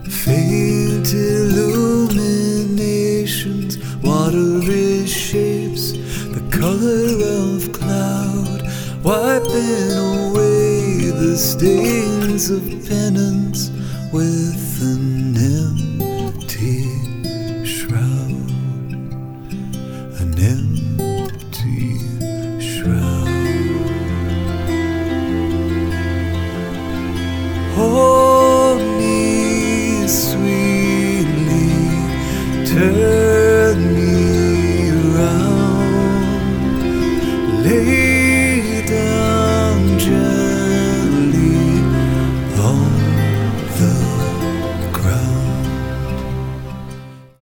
Faint illuminations, watery shapes, the color of cloud, wiping away the stains of penance within him.